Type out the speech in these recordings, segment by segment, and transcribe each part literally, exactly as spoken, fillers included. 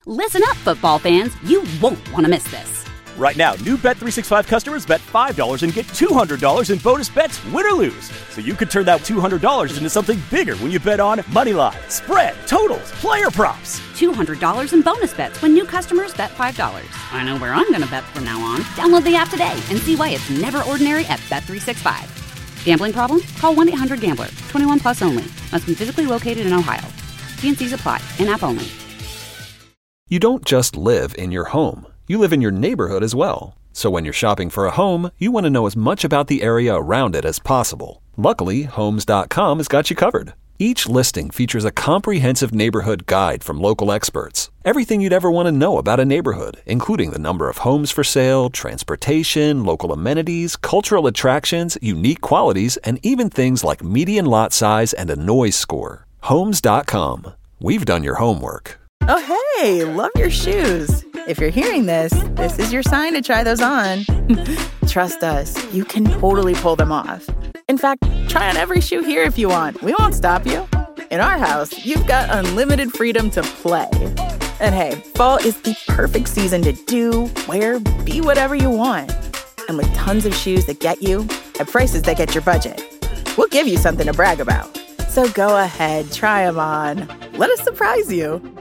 Listen up, football fans. You won't want to miss this. Right now, new Bet three sixty-five customers bet five dollars and get two hundred dollars in bonus bets, win or lose. So you could turn that two hundred dollars into something bigger when you bet on money line, spread, totals, player props. two hundred dollars in bonus bets when new customers bet five dollars. I know where I'm going to bet from now on. Download the app today and see why it's never ordinary at Bet three sixty-five. Gambling problem? Call one eight hundred gambler. twenty-one plus only. Must be physically located in Ohio. T and C's apply. In-app only. You don't just live in your home. You live in your neighborhood as well. So when you're shopping for a home, you want to know as much about the area around it as possible. Luckily, Homes dot com has got you covered. Each listing features a comprehensive neighborhood guide from local experts. Everything you'd ever want to know about a neighborhood, including the number of homes for sale, transportation, local amenities, cultural attractions, unique qualities, and even things like median lot size and a noise score. Homes dot com. We've done your homework. Oh, hey, love your shoes. If you're hearing this, this is your sign to try those on. Trust us, you can totally pull them off. In fact, try on every shoe here if you want. We won't stop you. In our house, you've got unlimited freedom to play. And hey, fall is the perfect season to do, wear, be whatever you want. And with tons of shoes that get you at prices that get your budget, we'll give you something to brag about. So go ahead, try them on. Let us surprise you.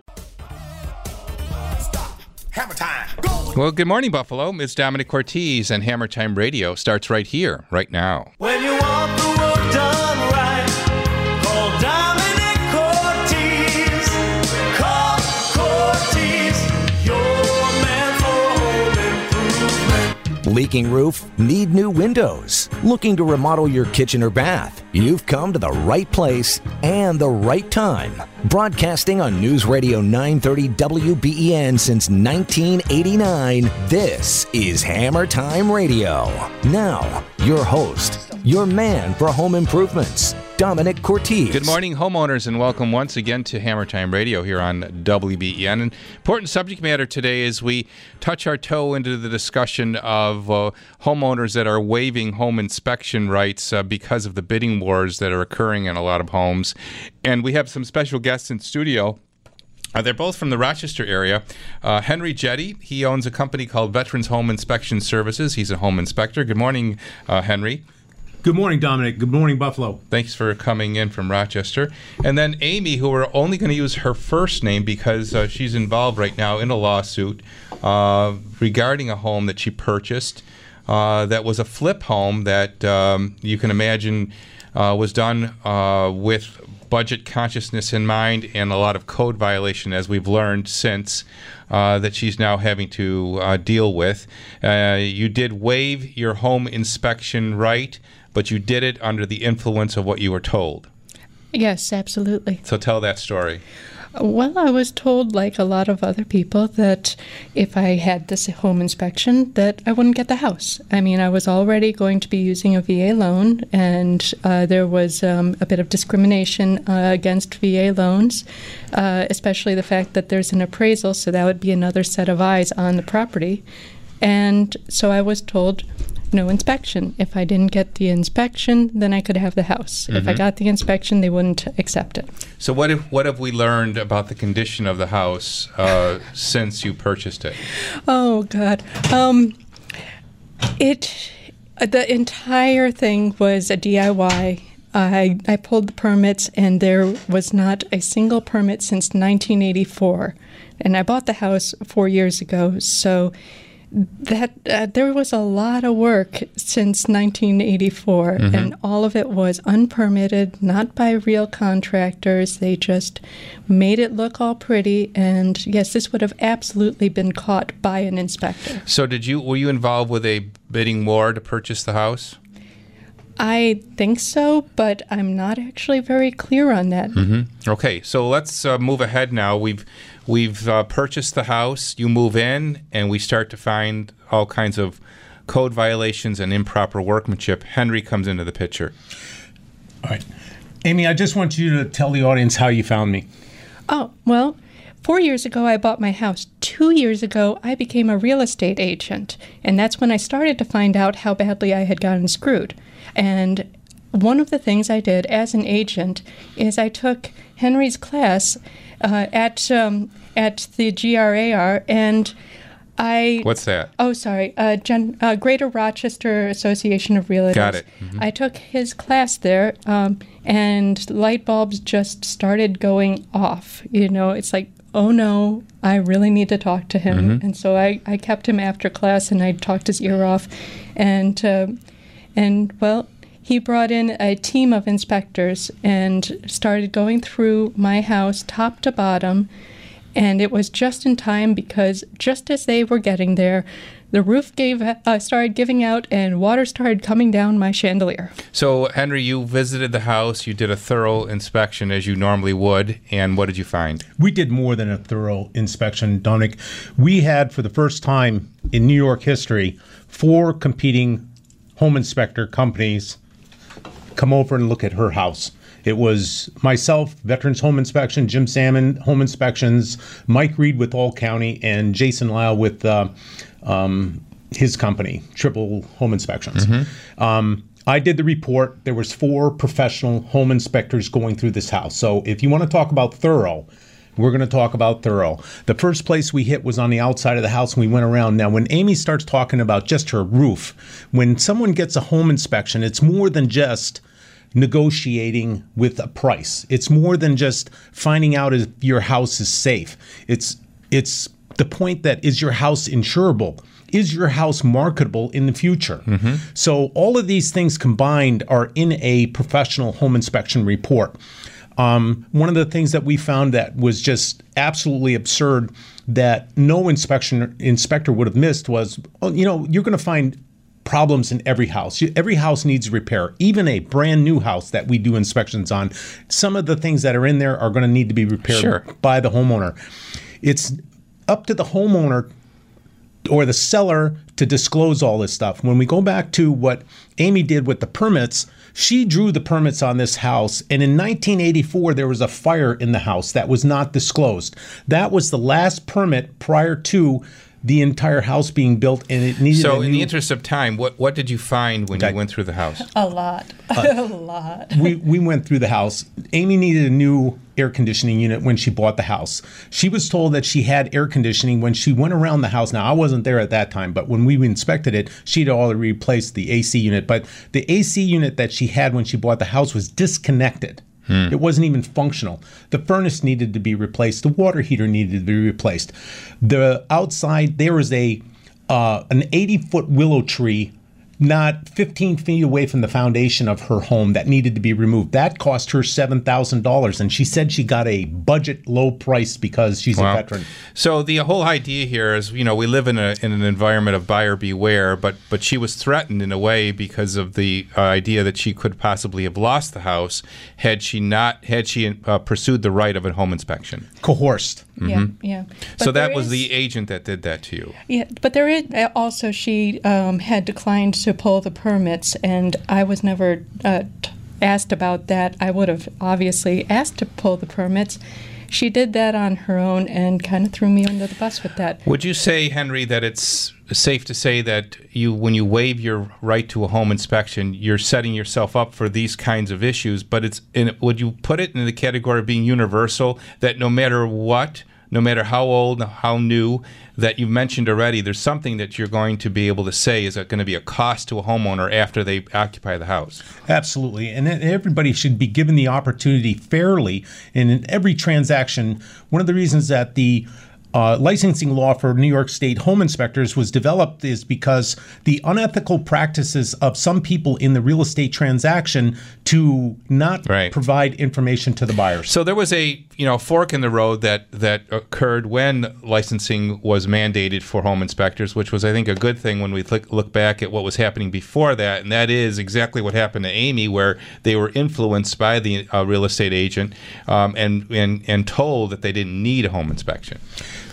Hammer time. Go. Well, good morning, Buffalo. It's Dominic Ortiz, and Hammer Time Radio starts right here, right now. When you want the work done right, call Dominic Ortiz. Call Ortiz, your man for home improvement. Leaking roof? Need new windows? Looking to remodel your kitchen or bath? You've come to the right place and the right time. Broadcasting on News Radio nine thirty W B E N since nineteen eighty-nine, this is Hammer Time Radio. Now, your host, your man for home improvements, Dominic Ortiz. Good morning, homeowners, and welcome once again to Hammer Time Radio here on W B E N. An important subject matter today is we touch our toe into the discussion of uh, homeowners that are waiving home inspection rights uh, because of the bidding wars that are occurring in a lot of homes. And we have some special guests in studio. Uh, they're both from the Rochester area. Uh, Henry Jetty, he owns a company called Veterans Home Inspection Services. He's a home inspector. Good morning, uh, Henry. Good morning, Dominic. Good morning, Buffalo. Thanks for coming in from Rochester. And then Amy, who we're only going to use her first name because uh, she's involved right now in a lawsuit uh, regarding a home that she purchased uh, that was a flip home that um, you can imagine uh, was done uh, with budget consciousness in mind and a lot of code violation, as we've learned since, uh, that she's now having to uh, deal with. Uh, you did waive your home inspection right, but you did it under the influence of what you were told. Yes, absolutely. So tell that story. Well, I was told, like a lot of other people, that if I had this home inspection, that I wouldn't get the house. I mean, I was already going to be using a V A loan, and uh, there was um, a bit of discrimination uh, against V A loans, uh, especially the fact that there's an appraisal, so that would be another set of eyes on the property. And so I was told, no inspection. If I didn't get the inspection, then I could have the house. Mm-hmm. If I got the inspection, they wouldn't accept it. So what if, what have we learned about the condition of the house uh, since you purchased it? Oh, God. Um, it, the entire thing was a D I Y. I, I pulled the permits, and there was not a single permit since nineteen eighty-four. And I bought the house four years ago, so that uh, there was a lot of work since nineteen eighty-four, mm-hmm. and all of it was unpermitted, not by real contractors. They just made it look all pretty, and yes, this would have absolutely been caught by an inspector. So did you were you involved with a bidding war to purchase the house? I think so, but I'm not actually very clear on that. Mm-hmm. Okay, so let's uh, move ahead now. We've we've uh, purchased the house. You move in, and we start to find all kinds of code violations and improper workmanship. Henry comes into the picture. All right. Amy, I just want you to tell the audience how you found me. Oh, well, four years ago I bought my house. Two years ago I became a real estate agent, and that's when I started to find out how badly I had gotten screwed. And one of the things I did as an agent is I took Henry's class uh, at um, at the G R A R, and I... What's that? Oh, sorry. Uh, Gen, uh, Greater Rochester Association of Realtors. Got it. Mm-hmm. I took his class there, um, and light bulbs just started going off. You know, it's like, oh no, I really need to talk to him. Mm-hmm. And so I, I kept him after class, and I talked his ear off. And, uh, and well, he brought in a team of inspectors and started going through my house top to bottom. And it was just in time because just as they were getting there, the roof gave uh, started giving out and water started coming down my chandelier. So, Henry, you visited the house. You did a thorough inspection as you normally would. And what did you find? We did more than a thorough inspection, Dominic. We had, for the first time in New York history, four competing home inspector companies come over and look at her house. It was myself, Veterans Home Inspection, Jim Salmon Home Inspections, Mike Reed with All County, and Jason Lyle with uh, um, his company, Triple Home Inspections. Mm-hmm. Um, I did the report. There was four professional home inspectors going through this house. So if you want to talk about thorough, we're going to talk about thorough. The first place we hit was on the outside of the house, and we went around. Now, when Amy starts talking about just her roof, when someone gets a home inspection, it's more than just negotiating with a price. It's more than just finding out if your house is safe. It's it's the point that, is your house insurable? Is your house marketable in the future? Mm-hmm. So all of these things combined are in a professional home inspection report. Um, one of the things that we found that was just absolutely absurd that no inspection inspector would have missed was, you know, you're going to find problems in every house. Every house needs repair. Even a brand new house that we do inspections on, some of the things that are in there are going to need to be repaired Sure. by the homeowner. It's up to the homeowner or the seller to disclose all this stuff. When we go back to what Amy did with the permits, she drew the permits on this house, and in nineteen eighty-four, there was a fire in the house that was not disclosed. That was the last permit prior to the entire house being built, and it needed So, a in new, the interest of time, what, what did you find when Okay. you went through the house? A lot. a lot. we, we went through the house. Amy needed a new air conditioning unit when she bought the house. She was told that she had air conditioning when she went around the house. Now, I wasn't there at that time, but when we inspected it, she'd already replaced the A C unit. But the A C unit that she had when she bought the house was disconnected. Hmm. It wasn't even functional. The furnace needed to be replaced. The water heater needed to be replaced. The outside, there was a uh, an eighty-foot willow tree not fifteen feet away from the foundation of her home that needed to be removed. That cost her seven thousand dollars, and she said she got a budget low price because she's Wow. a veteran. So the whole idea here is, you know, we live in a in an environment of buyer beware, but but she was threatened in a way because of the uh, idea that she could possibly have lost the house had she not had she uh, pursued the right of a home inspection. Coerced. Yeah, yeah. So But that there was is- the agent that did that to you. Yeah, but there is also, she um, had declined to pull the permits, and I was never uh, t- asked about that. I would have obviously asked to pull the permits. She did that on her own and kind of threw me under the bus with that. Would you say, Henry, that it's safe to say that you, when you waive your right to a home inspection, you're setting yourself up for these kinds of issues? But it's in, would you put it in the category of being universal, that no matter what, no matter how old, how new, that you've mentioned already, there's something that you're going to be able to say is going to be a cost to a homeowner after they occupy the house? Absolutely. And everybody should be given the opportunity fairly. And in every transaction, one of the reasons that the uh, licensing law for New York State home inspectors was developed is because the unethical practices of some people in the real estate transaction to not Right. provide information to the buyers. So there was a you know fork in the road that that occurred when licensing was mandated for home inspectors, which was, I think, a good thing when we look, look back at what was happening before that, and that is exactly what happened to Amy, where they were influenced by the uh, real estate agent um, and, and and told that they didn't need a home inspection.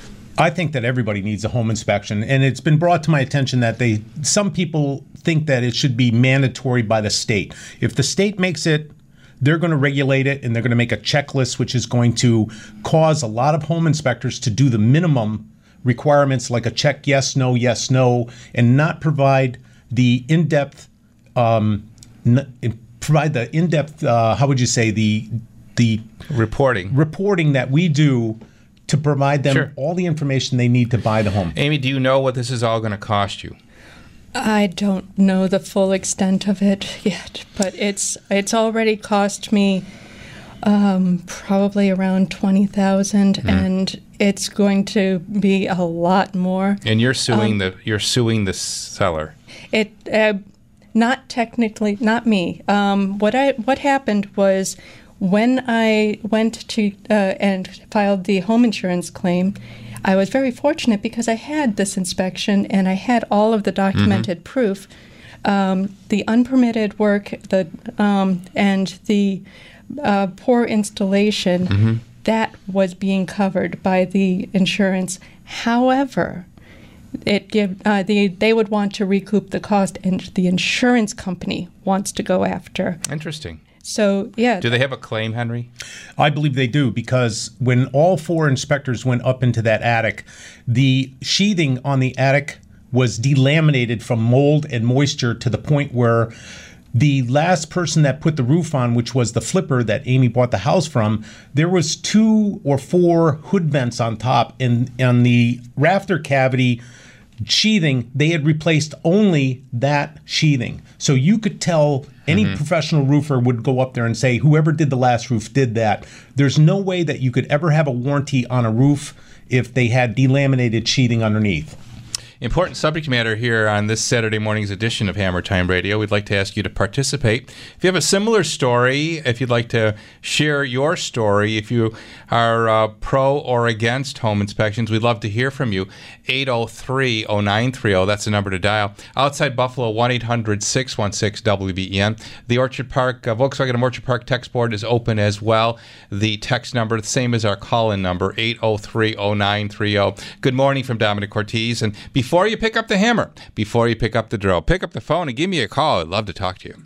I think that everybody needs a home inspection, and it's been brought to my attention that they some people think that it should be mandatory by the state. If the state makes it, they're going to regulate it, and they're going to make a checklist, which is going to cause a lot of home inspectors to do the minimum requirements, like a check yes, no, yes, no, and not provide the in-depth, um, n- provide the in-depth, uh, how would you say, the the Reporting. reporting that we do to provide them Sure. all the information they need to buy the home. Amy, do you know what this is all going to cost you? I don't know the full extent of it yet, but it's it's already cost me um, probably around twenty thousand, Mm-hmm. and it's going to be a lot more. And you're suing Um, the you're suing the seller. It uh, not technically, not me. Um, what I what happened was when I went to uh, and filed the home insurance claim, I was very fortunate because I had this inspection and I had all of the documented proof. Um, the unpermitted work, the um, and the uh, poor installation, that was being covered by the insurance. However, it give uh, the they would want to recoup the cost, and the insurance company wants to go after. Interesting. So yeah, Do they have a claim, Henry? I believe they do, because when all four inspectors went up into that attic, the sheathing on the attic was delaminated from mold and moisture to the point where the last person that put the roof on, which was the flipper that Amy bought the house from, there was two or four hood vents on top, and on the rafter cavity sheathing, they had replaced only that sheathing. So you could tell any Mm-hmm. professional roofer would go up there and say, whoever did the last roof did that. There's no way that you could ever have a warranty on a roof if they had delaminated sheathing underneath. Important subject matter here on this Saturday morning's edition of Hammer Time Radio. We'd like to ask you to participate. If you have a similar story, if you'd like to share your story, if you are uh, pro or against home inspections, we'd love to hear from you. eight oh three oh nine three oh, that's the number to dial. Outside Buffalo, one eight hundred six one six W B E N. The Orchard Park, uh, Volkswagen of Orchard Park text board is open as well. The text number, the same as our call-in number, eight oh three oh nine three oh. Good morning from Dominic Cortez. And before you pick up the hammer, before you pick up the drill, pick up the phone and give me a call. I'd love to talk to you.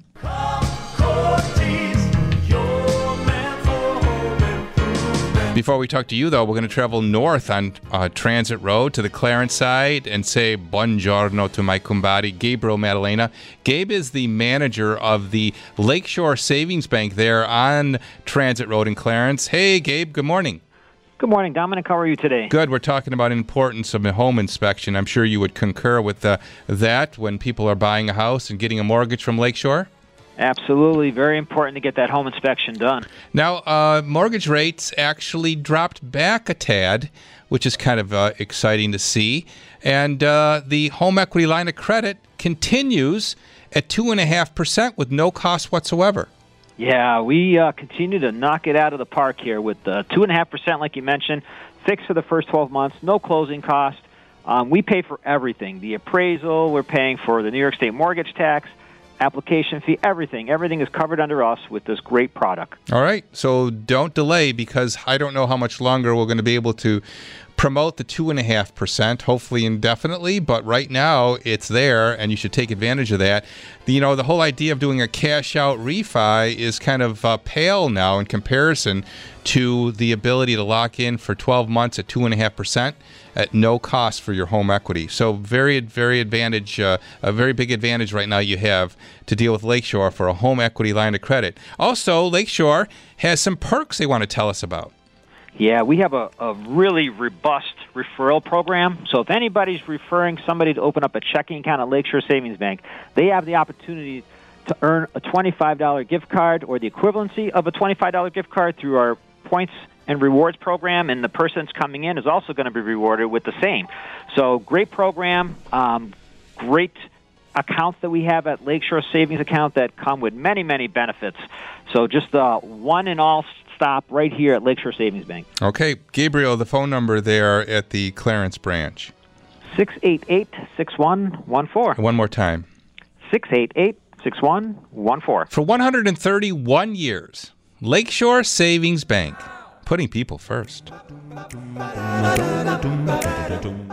Before we talk to you, though, we're going to travel north on uh, Transit Road to the Clarence side and say buongiorno to my kumbari, Gabriel Maddalena. Gabe is the manager of the Lakeshore Savings Bank there on Transit Road in Clarence. Hey, Gabe, good morning. Good morning, Dominic. How are you today? Good. We're talking about importance of a home inspection. I'm sure you would concur with uh, that when people are buying a house and getting a mortgage from Lakeshore. Absolutely. Very important to get that home inspection done. Now, uh, mortgage rates actually dropped back a tad, which is kind of uh, exciting to see. And uh, the home equity line of credit continues at two point five percent with no cost whatsoever. Yeah, we uh, continue to knock it out of the park here with uh, two point five percent, like you mentioned, fixed for the first twelve months, no closing cost. Um, we pay for everything. The appraisal, we're paying for the New York State mortgage tax, application fee, everything. Everything is covered under us with this great product. All right. So don't delay, because I don't know how much longer we're going to be able to promote the two point five percent, hopefully indefinitely, but right now it's there, and you should take advantage of that. The, you know, the whole idea of doing a cash-out refi is kind of uh, pale now in comparison to the ability to lock in for twelve months at two point five percent at no cost for your home equity. So very, very advantage, uh, a very big advantage right now you have to deal with Lakeshore for a home equity line of credit. Also, Lakeshore has some perks they want to tell us about. Yeah, we have a, a really robust referral program. So if anybody's referring somebody to open up a checking account at Lakeshore Savings Bank, they have the opportunity to earn a twenty-five dollars gift card or the equivalency of a twenty-five dollars gift card through our points and rewards program, and the person that's coming in is also going to be rewarded with the same. So great program, um, great accounts that we have at Lakeshore Savings Account that come with many, many benefits. So just uh, one and all stop right here at Lakeshore Savings Bank. Okay, Gabriel, the phone number there at the Clarence branch. six eight eight, six one one four. One more time. six eight eight, six one one four. For one hundred thirty-one years, Lakeshore Savings Bank, putting people first. Help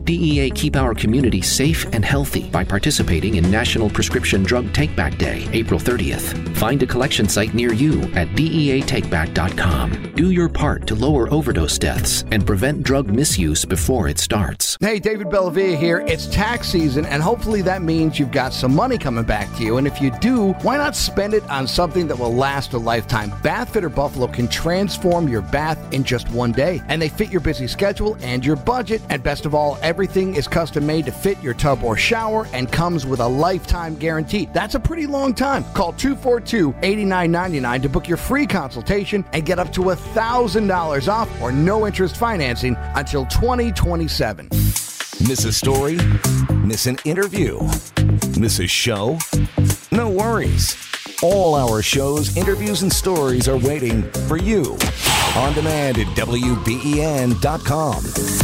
D E A keep our community safe and healthy by participating in National Prescription Drug Takeback Day, April thirtieth. Find a collection site near you at D E A takeback dot com. Do your part to lower overdose deaths and prevent drug misuse before it starts. Hey, David Bellavia here. It's tax season, and hopefully that means you've got some money coming back to you. And if you do, why not spend it on something that will last a lifetime? Bath Fitter Buffalo can transform your bath in just one day, and they fit your busy schedule and your budget. And best of all, everything is custom made to fit your tub or shower and comes with a lifetime guarantee. That's a pretty long time. Call two four two, eight nine nine nine to book your free consultation and get up to one thousand dollars off or no interest financing until twenty twenty-seven. Miss a story? Miss an interview? Miss a show? No worries. All our shows, interviews, and stories are waiting for you. On demand at W B E N dot com.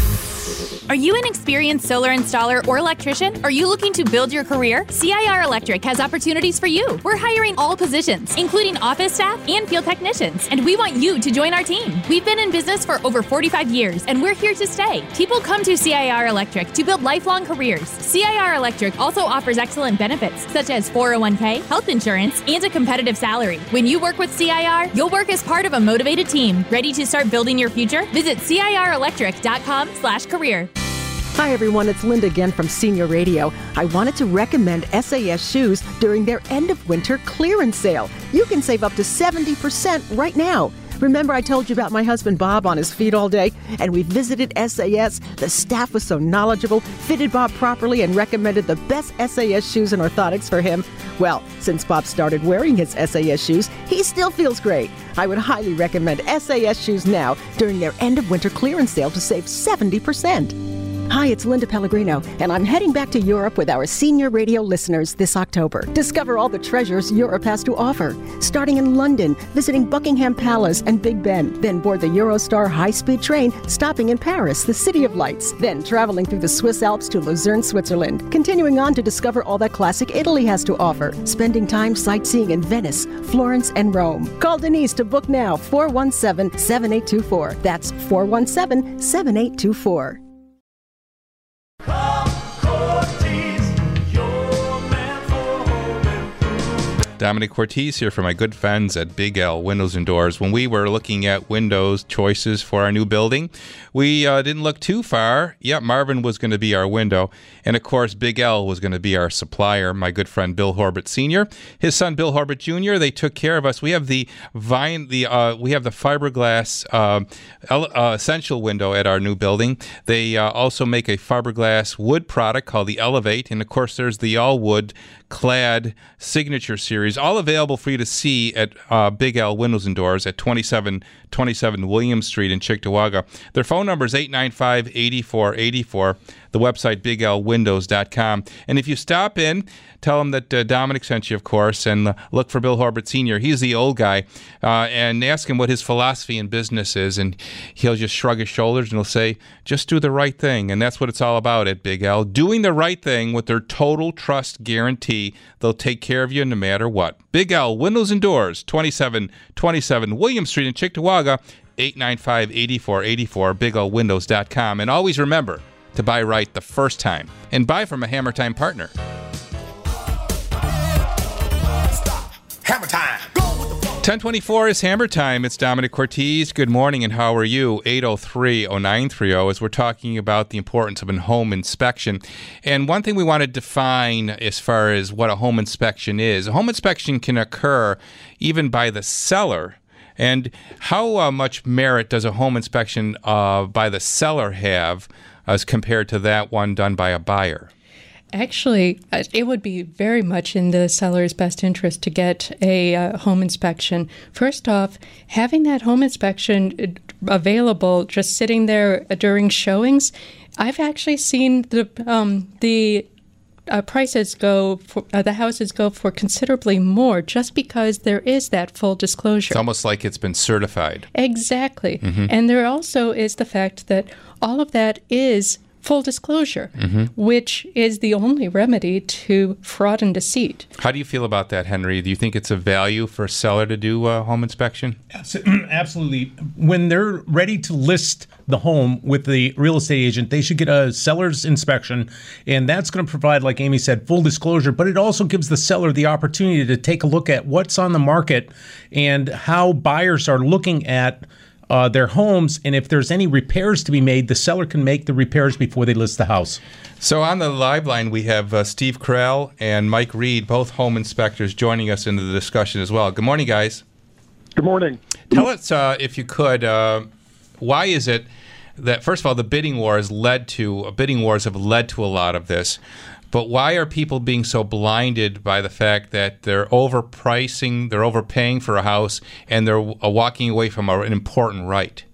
Are you an experienced solar installer or electrician? Are you looking to build your career? C I R Electric has opportunities for you. We're hiring all positions, including office staff and field technicians, and we want you to join our team. We've been in business for over forty-five years, and we're here to stay. People come to C I R Electric to build lifelong careers. C I R Electric also offers excellent benefits, such as four oh one k, health insurance, and a competitive salary. When you work with C I R, you'll work as part of a motivated team. Ready to start building your future? Visit C I R electric dot com slash career. Hi everyone, it's Linda again from Senior Radio. I wanted to recommend S A S Shoes during their end of winter clearance sale. You can save up to seventy percent right now. Remember I told you about my husband Bob on his feet all day? And we visited S A S. The staff was so knowledgeable, fitted Bob properly, and recommended the best S A S shoes and orthotics for him. Well, since Bob started wearing his S A S shoes, he still feels great. I would highly recommend S A S Shoes now during their end of winter clearance sale to save seventy percent. Hi, it's Linda Pellegrino, and I'm heading back to Europe with our Senior Radio listeners this October. Discover all the treasures Europe has to offer, starting in London, visiting Buckingham Palace and Big Ben, then board the Eurostar high-speed train, stopping in Paris, the City of Lights, then traveling through the Swiss Alps to Lucerne, Switzerland, continuing on to discover all that classic Italy has to offer, spending time sightseeing in Venice, Florence, and Rome. Call Denise to book now, four one seven, seven eight two four. That's four one seven, seven eight two four. Dominic Cortese here for my good friends at Big L Windows and Doors. When we were looking at windows choices for our new building, we uh, didn't look too far. Yeah, Marvin was going to be our window. And of course, Big L was going to be our supplier, my good friend Bill Horbert Senior His son Bill Horbert Junior, they took care of us. We have the vine, the uh, we have the fiberglass uh, uh, essential window at our new building. They uh, also make a fiberglass wood product called the Elevate. And of course, there's the all wood clad signature series, all available for you to see at uh, Big L Windows and Doors at twenty-seven twenty-seven William Street in Cheektowaga. Their phone number is eight nine five, eight four eight four. The website, big l windows dot com. And if you stop in, tell them that uh, Dominic sent you, of course, and uh, look for Bill Horbert Senior He's the old guy, uh, and ask him what his philosophy in business is, and he'll just shrug his shoulders and he'll say, just do the right thing. And that's what it's all about at Big L. Doing the right thing with their total trust guarantee. They'll take care of you no matter what. Big L Windows and Doors, twenty-seven twenty-seven William Street in Cheektowaga, eight nine five, eight four eight four, big l windows dot com. And always remember to buy right the first time and buy from a Hammer Time partner. Hammer Time. ten twenty-four is Hammer Time. It's Dominic Cortese. Good morning, and how are you? eight oh three, oh nine three oh, as we're talking about the importance of a home inspection. And one thing we want to define as far as what a home inspection is. A home inspection can occur even by the seller. And how uh, much merit does a home inspection uh, by the seller have as compared to that one done by a buyer? Actually, it would be very much in the seller's best interest to get a uh, home inspection. First off, having that home inspection available, just sitting there during showings, I've actually seen the um, the uh, prices go for uh, the houses go for considerably more just because there is that full disclosure. It's almost like it's been certified. Exactly. Mm-hmm. And there also is the fact that all of that is full disclosure, Mm-hmm. which is the only remedy to fraud and deceit. How do you feel about that, Henry? Do you think it's a value for a seller to do a home inspection? Absolutely. When they're ready to list the home with the real estate agent, they should get a seller's inspection, and that's going to provide, like Amy said, full disclosure, but it also gives the seller the opportunity to take a look at what's on the market and how buyers are looking at Uh, their homes, and if there's any repairs to be made, the seller can make the repairs before they list the house. So on the live line, we have uh, Steve Carell and Mike Reed, both home inspectors, joining us into the discussion as well. Good morning, guys. Good morning. Tell us, uh, if you could, uh, why is it that, first of all, the bidding wars led to, uh, bidding wars have led to a lot of this, but why are people being so blinded by the fact that they're overpricing, they're overpaying for a house, and they're uh, walking away from a, an important right?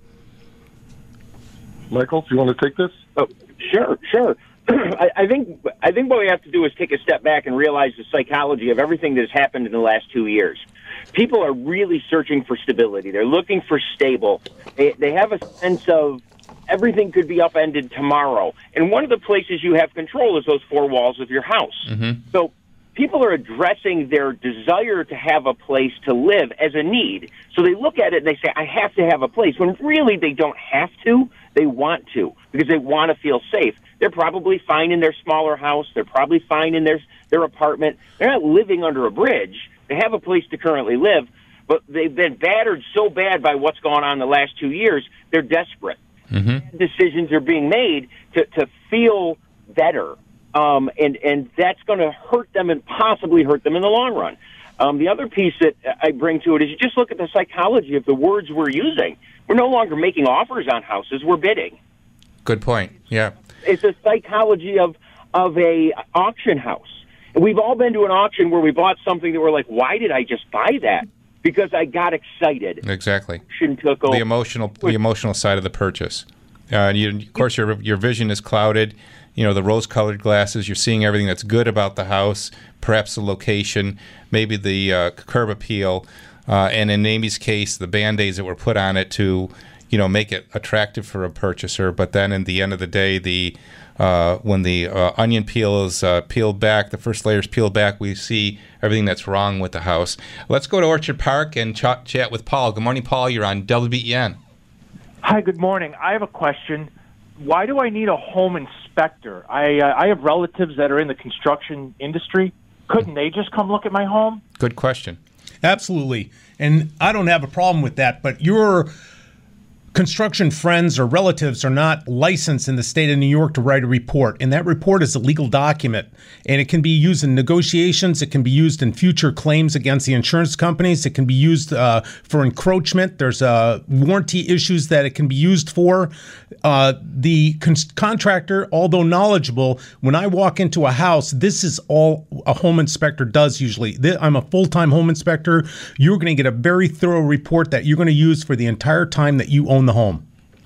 Michael, do you want to take this? Oh, sure, sure. I, I think I think what we have to do is take a step back and realize the psychology of everything that has happened in the last two years. People are really searching for stability. They're looking for stable. They, they have a sense of everything could be upended tomorrow. And one of the places you have control is those four walls of your house. Mm-hmm. So people are addressing their desire to have a place to live as a need. So they look at it and they say, I have to have a place, when really they don't have to. They want to, because they want to feel safe. They're probably fine in their smaller house. They're probably fine in their, their apartment. They're not living under a bridge. They have a place to currently live, but they've been battered so bad by what's gone on the last two years, they're desperate. Mm-hmm. Decisions are being made to, to feel better, um, and, and that's going to hurt them and possibly hurt them in the long run. Um, the other piece that I bring to it is you just look at the psychology of the words we're using. We're no longer making offers on houses, we're bidding. Good point, yeah. It's a psychology of, of a auction house. And we've all been to an auction where we bought something that we're like, why did I just buy that? Because I got excited. Exactly. Took the emotional, the emotional side of the purchase. Uh, and you, of course, your your vision is clouded. You know, the rose-colored glasses. You're seeing everything that's good about the house, perhaps the location, maybe the uh, curb appeal, uh, and in Amy's case, the Band-Aids that were put on it to, you know, make it attractive for a purchaser. But then, in the end of the day, the uh, when the uh, onion peel is uh, peeled back, the first layer is peeled back, we see everything that's wrong with the house. Let's go to Orchard Park and ch- chat with Paul. Good morning, Paul. You're on W B E N. Hi, good morning. I have a question. Why do I need a home inspector? I uh, I have relatives that are in the construction industry. Couldn't they just come look at my home? Good question. Absolutely. And I don't have a problem with that, but your construction friends or relatives are not licensed in the state of New York to write a report, and that report is a legal document, and it can be used in negotiations, it can be used in future claims against the insurance companies, it can be used uh, for encroachment, there's uh, warranty issues that it can be used for. Uh, the con- contractor, although knowledgeable, when I walk into a house, this is all a home inspector does usually. I'm a full-time home inspector. You're going to get a very thorough report that you're going to use for the entire time that you own the home.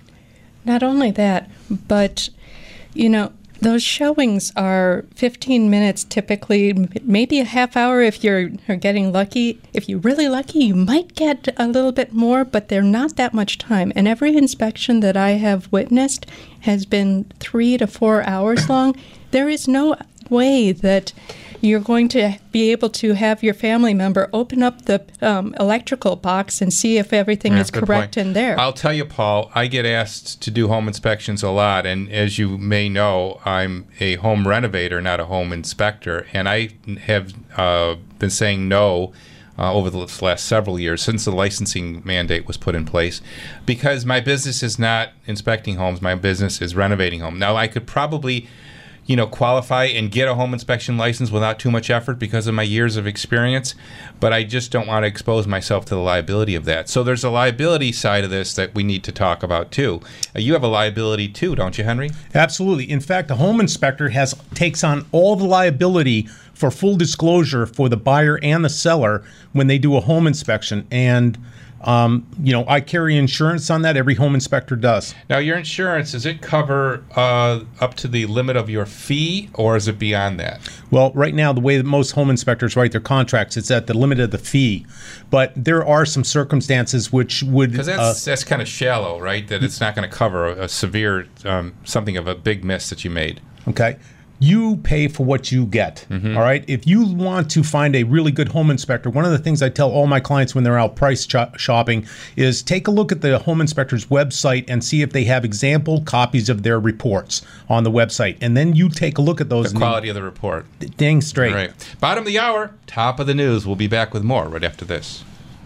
Not only that, but, you know, those showings are fifteen minutes typically, maybe a half hour if you're, you're getting lucky. If you're really lucky, you might get a little bit more, but they're not that much time. And every inspection that I have witnessed has been three to four hours long. There is no way that you're going to be able to have your family member open up the um, electrical box and see if everything Yeah, is good correct point. in there. I'll tell you, Paul, I get asked to do home inspections a lot, and as you may know, I'm a home renovator, not a home inspector, and I have uh, been saying no uh, over the last several years since the licensing mandate was put in place, because my business is not inspecting homes, my business is renovating homes. Now, I could probably you know, qualify and get a home inspection license without too much effort because of my years of experience, but I just don't want to expose myself to the liability of that. So there's a liability side of this that we need to talk about too. Uh, you have a liability too, don't you, Henry? Absolutely. In fact, a home inspector has takes on all the liability for full disclosure for the buyer and the seller when they do a home inspection. And Um, you know, I carry insurance on that. Every home inspector does. Now, your insurance, does it cover uh, up to the limit of your fee, or is it beyond that? Well, right now, the way that most home inspectors write their contracts, it's at the limit of the fee. But there are some circumstances which would... Because that's, uh, that's kind of shallow, right? That it's not going to cover a, a severe, um, something of a big miss that you made. Okay. You pay for what you get, Mm-hmm. all right? If you want to find a really good home inspector, one of the things I tell all my clients when they're out price ch- shopping is take a look at the home inspector's website and see if they have example copies of their reports on the website. And then you take a look at those. The quality of the report. Dang straight. All right. Bottom of the hour, top of the news. We'll be back with more right after this.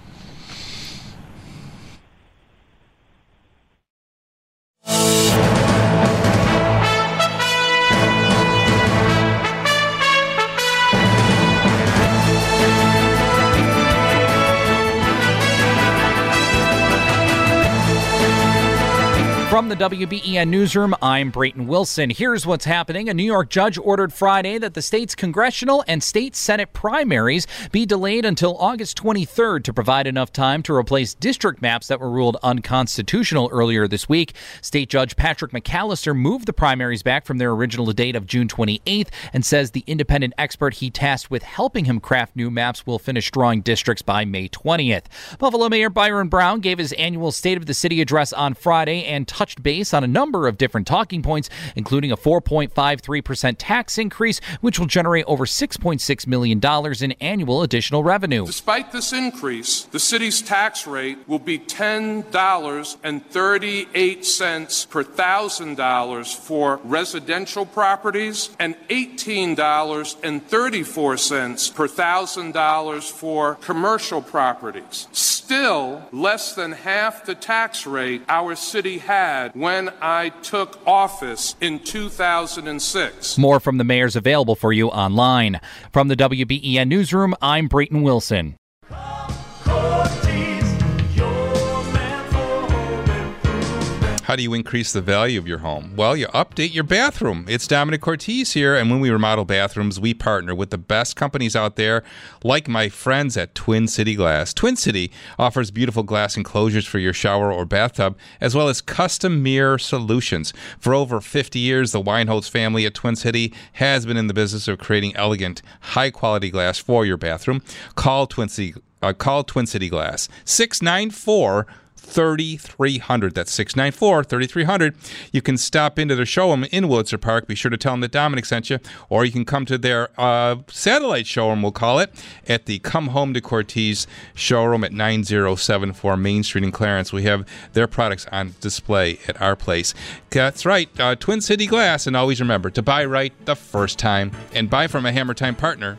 From the W B E N Newsroom, I'm Brayton Wilson. Here's what's happening. A New York judge ordered Friday that the state's congressional and state Senate primaries be delayed until August twenty-third to provide enough time to replace district maps that were ruled unconstitutional earlier this week. State Judge Patrick McAllister moved the primaries back from their original date of June twenty-eighth and says the independent expert he tasked with helping him craft new maps will finish drawing districts by May twentieth. Buffalo Mayor Byron Brown gave his annual State of the City address on Friday and touched base on a number of different talking points, including a four point five three percent tax increase, which will generate over six point six million dollars in annual additional revenue. Despite this increase, the city's tax rate will be ten dollars and thirty-eight cents per thousand dollars for residential properties and eighteen dollars and thirty-four cents per thousand dollars for commercial properties. Still less than half the tax rate our city had when I took office in two thousand six. More from the mayor's available for you online. From the W B E N Newsroom, I'm Brayton Wilson. How do you increase the value of your home? Well, you update your bathroom. It's Dominic Cortese here, and when we remodel bathrooms, we partner with the best companies out there, like my friends at Twin City Glass. Twin City offers beautiful glass enclosures for your shower or bathtub, as well as custom mirror solutions. For over fifty years, the Weinholz family at Twin City has been in the business of creating elegant, high-quality glass for your bathroom. Call Twin City, uh, call Twin City Glass, six nine four, thirty-three hundred. That's six nine four, thirty-three hundred. You can stop into their showroom in Wurlitzer Park. Be sure to tell them that Dominic sent you. Or you can come to their uh, satellite showroom, we'll call it, at the Come Home to Cortese showroom at nine oh seven four Main Street in Clarence. We have their products on display at our place. That's right, uh, Twin City Glass. And always remember to buy right the first time and buy from a Hammer Time partner.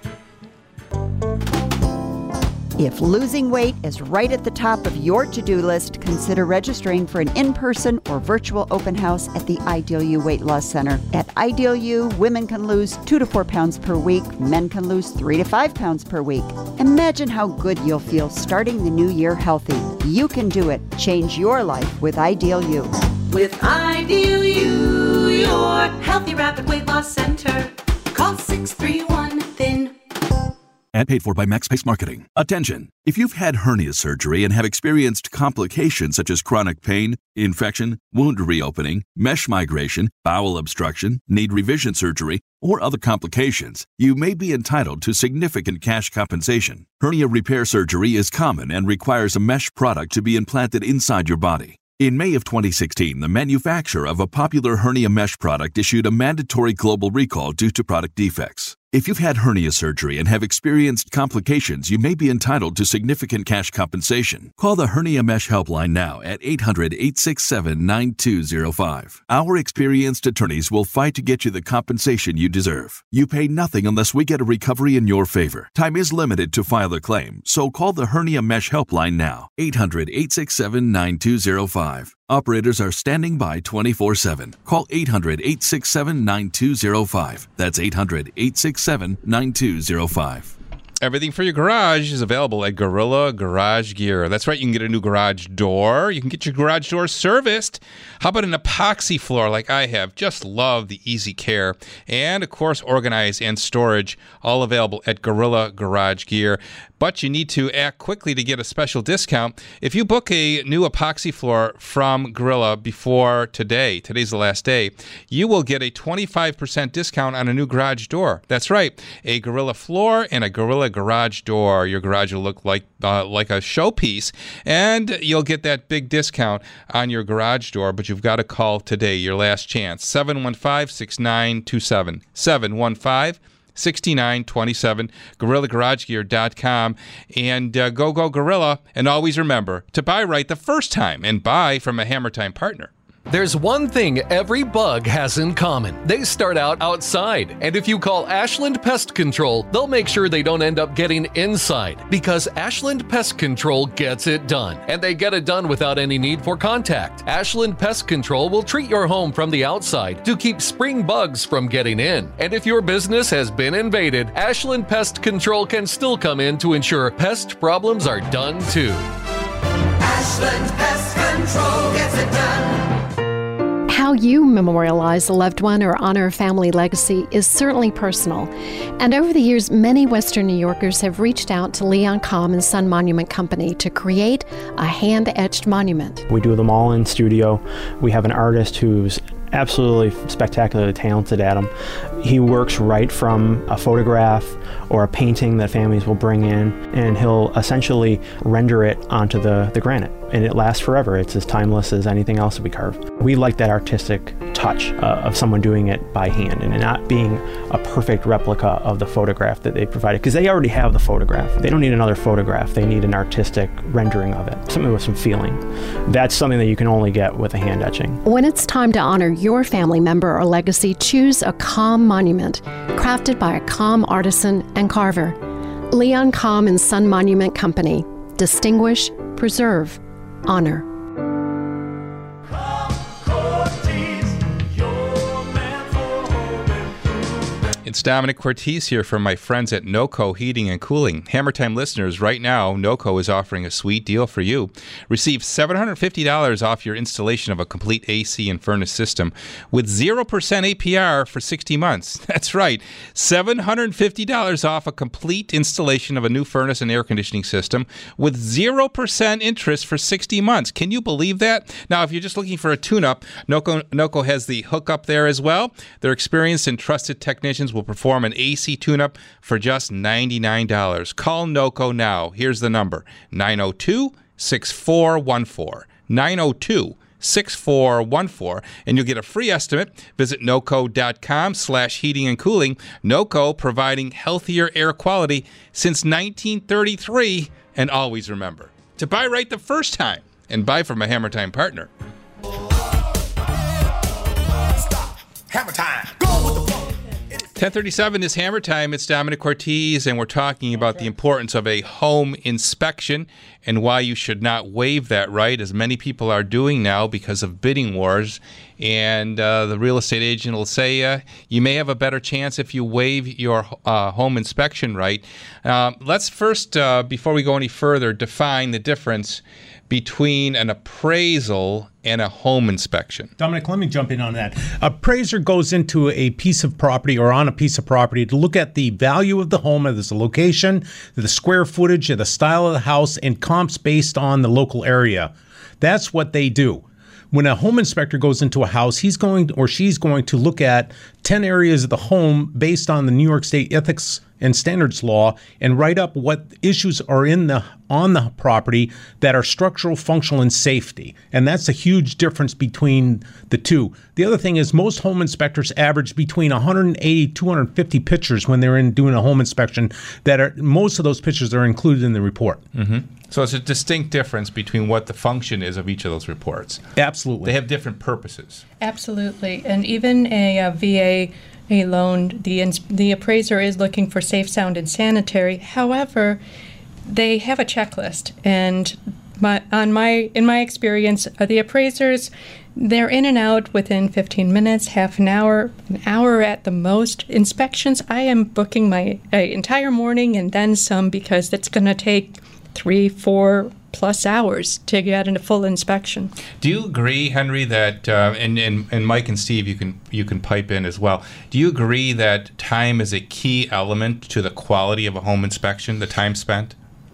If losing weight is right at the top of your to-do list, consider registering for an in-person or virtual open house at the Ideal You Weight Loss Center. At Ideal You, women can lose two to four pounds per week. Men can lose three to five pounds per week. Imagine how good you'll feel starting the new year healthy. You can do it. Change your life with Ideal You. With Ideal You, your healthy rapid weight loss center. Call six three one, thin. And paid for by MaxPace Marketing. Attention! If you've had hernia surgery and have experienced complications such as chronic pain, infection, wound reopening, mesh migration, bowel obstruction, need revision surgery, or other complications, you may be entitled to significant cash compensation. Hernia repair surgery is common and requires a mesh product to be implanted inside your body. In May of twenty sixteen, the manufacturer of a popular hernia mesh product issued a mandatory global recall due to product defects. If you've had hernia surgery and have experienced complications, you may be entitled to significant cash compensation. Call the Hernia Mesh Helpline now at eight hundred, eight six seven, nine two zero five. Our experienced attorneys will fight to get you the compensation you deserve. You pay nothing unless we get a recovery in your favor. Time is limited to file a claim, so call the Hernia Mesh Helpline now, eight hundred, eight six seven, nine two zero five. Operators are standing by twenty-four seven. Call eight hundred, eight six seven, nine two zero five. That's eight hundred, eight six seven, nine two zero five. Everything for your garage is available at Gorilla Garage Gear. That's right, you can get a new garage door. You can get your garage door serviced. How about an epoxy floor like I have? Just love the easy care. And, of course, organized and storage, all available at Gorilla Garage Gear. but you need to act quickly to get a special discount. If you book a new epoxy floor from Gorilla before today, today's the last day, you will get a twenty-five percent discount on a new garage door. That's right, a Gorilla floor and a Gorilla garage door. Your garage will look like uh, like a showpiece, and you'll get that big discount on your garage door, but you've got to call today, your last chance. seven one five, six nine two seven. seven one five, six nine two seven. Gorilla Garage Gear dot com. And uh, go, go, Gorilla. And always remember to buy right the first time and buy from a Hammer Time partner. There's one thing every bug has in common. They start out outside. And if you call Ashland Pest Control, they'll make sure they don't end up getting inside. Because Ashland Pest Control gets it done. And they get it done without any need for contact. Ashland Pest Control will treat your home from the outside to keep spring bugs from getting in. And if your business has been invaded, Ashland Pest Control can still come in to ensure pest problems are done too. Ashland Pest Control gets it done. How you memorialize a loved one or honor a family legacy is certainly personal. And over the years, many Western New Yorkers have reached out to Leon Comm and Son Monument Company to create a hand-etched monument. We do them all in studio. We have an artist who's absolutely spectacularly talented at them. He works right from a photograph or a painting that families will bring in, and he'll essentially render it onto the, the granite. And it lasts forever. It's as timeless as anything else that we carve. We like that artistic touch uh, of someone doing it by hand and it not being a perfect replica of the photograph that they provided, because they already have the photograph. They don't need another photograph. They need an artistic rendering of it, something with some feeling. That's something that you can only get with a hand etching. When it's time to honor your family member or legacy, choose a Comm monument crafted by a Comm artisan and carver. Leon Comm and Son Monument Company. Distinguish, preserve, honor. It's Dominic Cortese here from my friends at NOCO Heating and Cooling. Hammer Time listeners, right now, NOCO is offering a sweet deal for you. Receive seven hundred fifty dollars off your installation of a complete A C and furnace system with zero percent A P R for sixty months. That's right, seven hundred fifty dollars off a complete installation of a new furnace and air conditioning system with zero percent interest for sixty months. Can you believe that? Now, if you're just looking for a tune-up, NOCO, NOCO has the hookup there as well. Their experienced and trusted technicians will perform an A C tune-up for just ninety-nine dollars. Call NOCO now. Here's the number, nine oh two, six four one four. nine oh two, six four one four, and you'll get a free estimate. Visit noco.com slash heating and cooling. NOCO, providing healthier air quality since nineteen thirty-three. And always remember to buy right the first time and buy from a Hammer Time partner. Hammer Time. ten thirty-seven is Hammer Time. It's Dominic Cortese, and we're talking about the importance of a home inspection and why you should not waive that right, as many people are doing now because of bidding wars. And uh, the real estate agent will say uh, you may have a better chance if you waive your uh, home inspection right. Uh, let's first, uh, before we go any further, define the difference between an appraisal and a home inspection. Dominic, let me jump in on that. Appraiser goes into a piece of property or on a piece of property to look at the value of the home, as the location, the square footage, the style of the house, and comps based on the local area. That's what they do. When a home inspector goes into a house, he's going or she's going to look at ten areas of the home based on the New York State Ethics and Standards Law and write up what issues are in the on the property that are structural, functional, and safety. And that's a huge difference between the two. The other thing is most home inspectors average between one hundred eighty, two hundred fifty pictures when they're in doing a home inspection. That are most of those pictures are included in the report. Mm-hmm. So it's a distinct difference between what the function is of each of those reports. Absolutely. They have different purposes. Absolutely. And even a, a V A a loan, the ins- the appraiser is looking for safe, sound, and sanitary. However, they have a checklist, and my, on my in my experience, uh, the appraisers, they're in and out within fifteen minutes, half an hour, an hour at the most. Inspections, I am booking my uh, entire morning and then some, because it's going to take three, four plus hours to get a full inspection. Do you agree, Henry, that uh, and, and and Mike and Steve, you can you can pipe in as well. Do you agree that time is a key element to the quality of a home inspection? The time spent.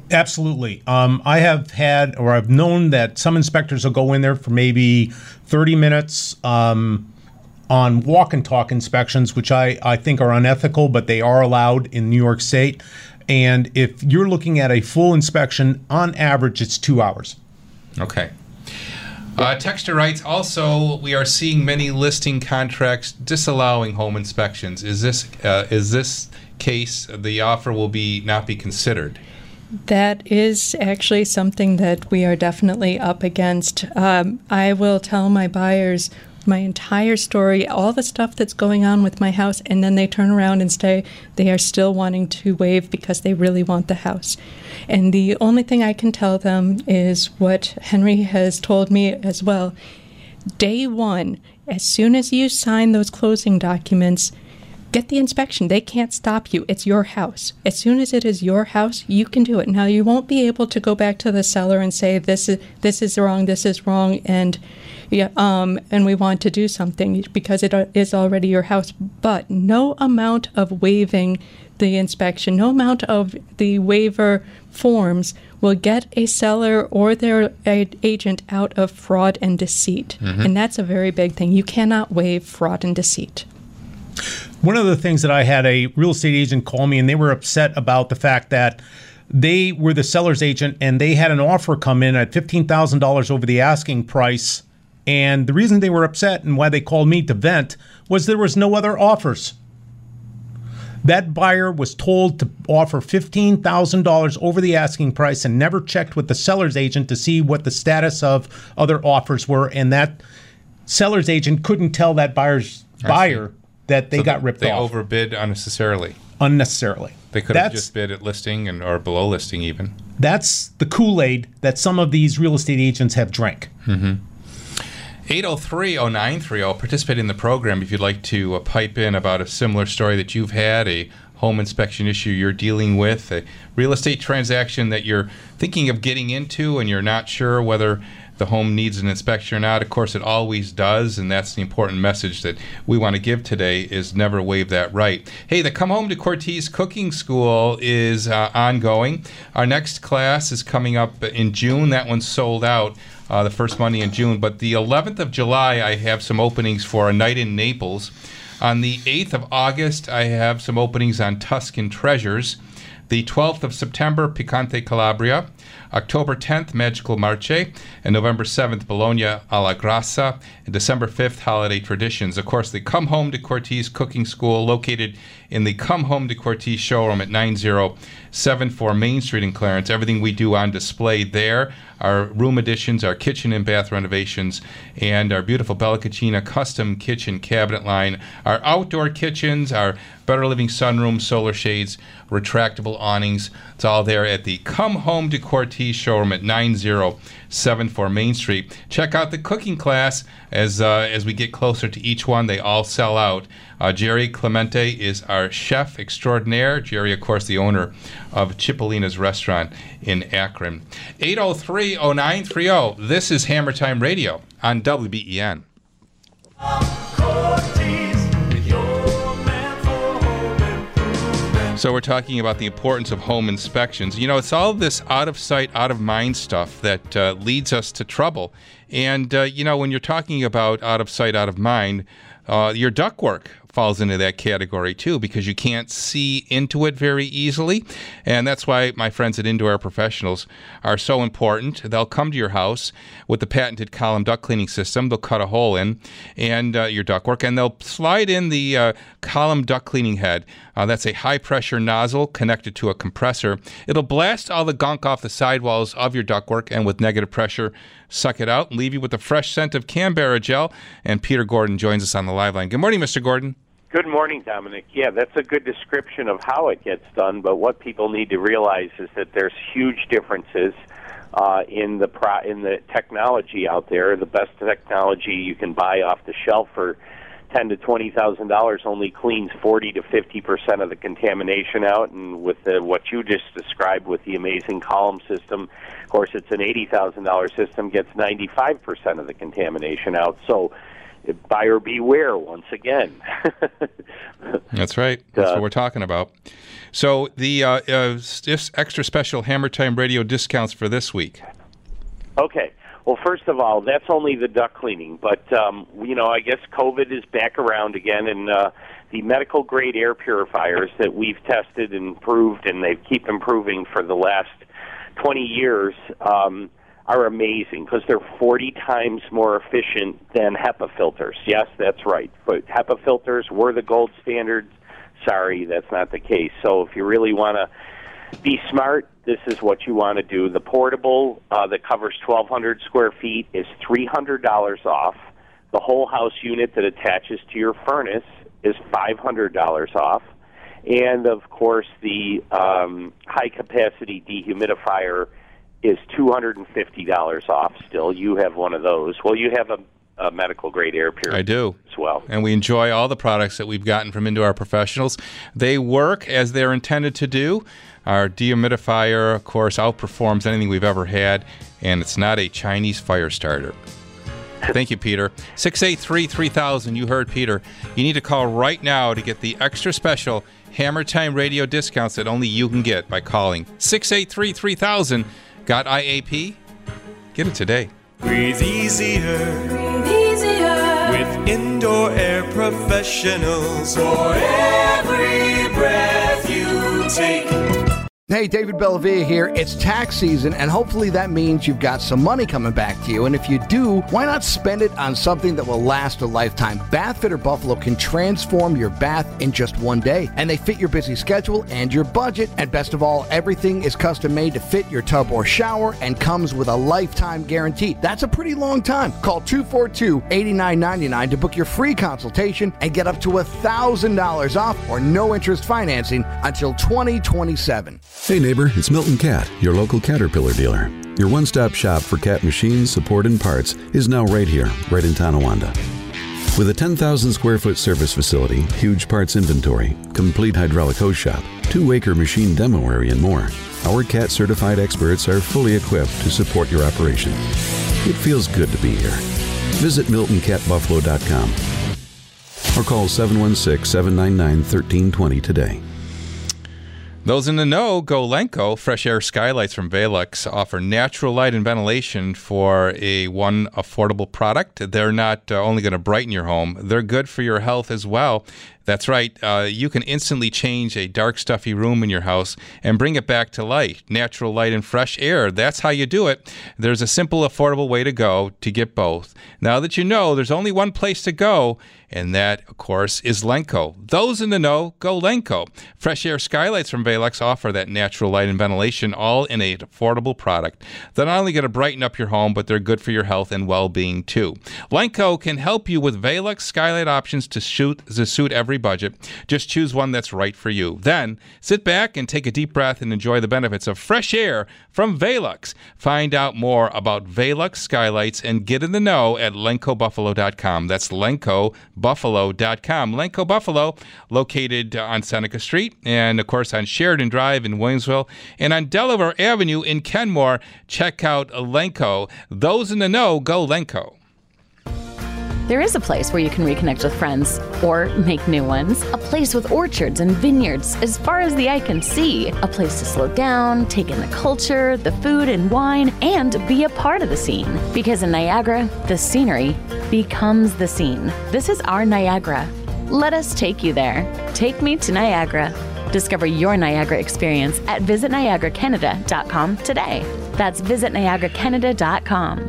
Absolutely. Um, I have had, or I've known that some inspectors will go in there for maybe thirty minutes um, on walk and talk inspections, which I, I think are unethical, but they are allowed in New York State. And if you're looking at a full inspection, on average, it's two hours. Okay. Uh, Texter writes, also, we are seeing many listing contracts disallowing home inspections. Is this uh, is this case, the offer will be not be considered? That is actually something that we are definitely up against. Um, I will tell my buyers my entire story, all the stuff that's going on with my house, and then they turn around and say they are still wanting to waive because they really want the house. And the only thing I can tell them is what Henry has told me as well. Day one, as soon as you sign those closing documents, get the inspection. They can't stop you. It's your house. As soon as it is your house, you can do it. Now, you won't be able to go back to the seller and say, this is this is wrong, this is wrong, and yeah, um, and we want to do something because it is already your house. But no amount of waiving the inspection, no amount of the waiver forms will get a seller or their a, agent out of fraud and deceit. Mm-hmm. And that's a very big thing. You cannot waive fraud and deceit. One of the things that I had a real estate agent call me, and they were upset about the fact that they were the seller's agent and they had an offer come in at fifteen thousand dollars over the asking price. And the reason they were upset and why they called me to vent was there was no other offers. That buyer was told to offer fifteen thousand dollars over the asking price and never checked with the seller's agent to see what the status of other offers were. And that seller's agent couldn't tell that buyer's buyer that they so got ripped they off. They overbid unnecessarily. Unnecessarily. They could have just bid at listing and or below listing even. That's the Kool-Aid that some of these real estate agents have drank. Mm-hmm. eight oh three oh nine three oh, participate in the program if you'd like to uh, pipe in about a similar story that you've had, a home inspection issue you're dealing with, a real estate transaction that you're thinking of getting into and you're not sure whether the home needs an inspection or not. Of course, it always does, and that's the important message that we want to give today is never waive that right. Hey, the Come Home to Cortese Cooking School is uh, ongoing. Our next class is coming up in June. That one's sold out uh, the first Monday in June. But the eleventh of July, I have some openings for A Night in Naples. On the eighth of August, I have some openings on Tuscan Treasures. The twelfth of September, Picante Calabria. October tenth, Magical Marche, and November seventh, Bologna alla Grassa, and December fifth, Holiday Traditions. Of course, the Come Home to Cortese Cooking School, located in the Come Home to Cortese showroom at nine oh seven four Main Street in Clarence. Everything we do on display there, our room additions, our kitchen and bath renovations, and our beautiful Bella Cucina custom kitchen cabinet line, our outdoor kitchens, our Better Living sunroom, solar shades, retractable awnings. It's all there at the Come Home to Cortese showroom at nine oh seven four Main Street. Check out the cooking class as uh, as we get closer to each one. They all sell out. Uh, Jerry Clemente is our chef extraordinaire. Jerry, of course, the owner of Cipollina's restaurant in Akron. eight oh three oh nine three oh. This is Hammer Time Radio on W B E N. So we're talking about the importance of home inspections. You know, it's all this out of sight, out of mind stuff that uh, leads us to trouble. And, uh, you know, when you're talking about out of sight, out of mind, uh, your ductwork falls into that category too, because you can't see into it very easily. And that's why my friends at Indoor Air Professionals are so important. They'll come to your house with the patented column duct cleaning system. They'll cut a hole in and uh, your ductwork, and they'll slide in the uh, column duct cleaning head. Uh, that's a high-pressure nozzle connected to a compressor. It'll blast all the gunk off the sidewalls of your ductwork, and with negative pressure, suck it out and leave you with a fresh scent of Canberra gel. And Peter Gordon joins us on the live line. Good morning, Mister Gordon. Good morning, Dominic. Yeah, that's a good description of how it gets done, but what people need to realize is that there's huge differences uh, in the pro- in the technology out there. The best technology you can buy off the shelf for ten to twenty thousand dollars only cleans forty to fifty percent of the contamination out, and with the, what you just described with the amazing column system, of course, it's an eighty thousand dollar system, gets ninety-five percent of the contamination out. So buyer beware once again. That's right. That's Uh, what we're talking about. So the uh, uh, s- extra special Hammer Time Radio discounts for this week. Okay. Well, first of all, that's only the duct cleaning. But, um, you know, I guess COVID is back around again, and uh, the medical-grade air purifiers that we've tested and improved, and they keep improving for the last twenty years, um, are amazing because they're forty times more efficient than HEPA filters. Yes, that's right. But HEPA filters were the gold standard. Sorry, that's not the case. So if you really want to be smart, this is what you want to do. The portable uh, that covers twelve hundred square feet is three hundred dollars off. The whole house unit that attaches to your furnace is five hundred dollars off. And, of course, the um, high-capacity dehumidifier is two hundred fifty dollars off still. You have one of those. Well, you have a, a medical-grade air purifier I do. as well. And we enjoy all the products that we've gotten from Indoor Professionals. They work as they're intended to do. Our dehumidifier, of course, outperforms anything we've ever had, and it's not a Chinese fire starter. Thank you, Peter. six eight three, three thousand, you heard Peter. You need to call right now to get the extra special Hammer Time Radio discounts that only you can get by calling six eight three, three thousand. Got I A P? Get it today. Breathe easier. Breathe easier. With Indoor Air Professionals. For every breath you take. Hey, David Bellavia here. It's tax season, and hopefully that means you've got some money coming back to you. And if you do, why not spend it on something that will last a lifetime? Bathfitter Buffalo can transform your bath in just one day, and they fit your busy schedule and your budget. And best of all, everything is custom made to fit your tub or shower and comes with a lifetime guarantee. That's a pretty long time. Call two four two, eight nine nine nine to book your free consultation and get up to one thousand dollars off or no interest financing until twenty twenty-seven. Hey neighbor, it's Milton Cat, your local Caterpillar dealer. Your one-stop shop for cat machines, support, and parts is now right here, right in Tonawanda. With a ten thousand square foot service facility, huge parts inventory, complete hydraulic hose shop, two acre machine demo area, and more, our Cat certified experts are fully equipped to support your operation. It feels good to be here. Visit milton cat buffalo dot com or call seven one six, seven nine nine, one three two zero today. Those in the know, go Lenco. Fresh air skylights from Velux offer natural light and ventilation for a one affordable product. They're not uh, only going to brighten your home, they're good for your health as well. That's right. Uh, you can instantly change a dark, stuffy room in your house and bring it back to light. Natural light and fresh air. That's how you do it. There's a simple, affordable way to go to get both. Now that you know, there's only one place to go, and that, of course, is Lenco. Those in the know, go Lenco. Fresh air skylights from Velux offer that natural light and ventilation all in an affordable product. They're not only going to brighten up your home, but they're good for your health and well-being, too. Lenco can help you with Velux skylight options to, shoot, to suit every budget. Just choose one that's right for you. Then sit back and take a deep breath and enjoy the benefits of fresh air from Velux. Find out more about Velux skylights and get in the know at lenco buffalo dot com. That's lenco buffalo dot com. Lenco Buffalo, located on Seneca Street and, of course, on Sheridan Drive in Williamsville and on Delaware Avenue in Kenmore. Check out Lenco. Those in the know, go Lenco. There is a place where you can reconnect with friends or make new ones. A place with orchards and vineyards as far as the eye can see. A place to slow down, take in the culture, the food and wine, and be a part of the scene. Because in Niagara, the scenery becomes the scene. This is our Niagara. Let us take you there. Take me to Niagara. Discover your Niagara experience at visit niagara canada dot com today. That's visit niagara canada dot com.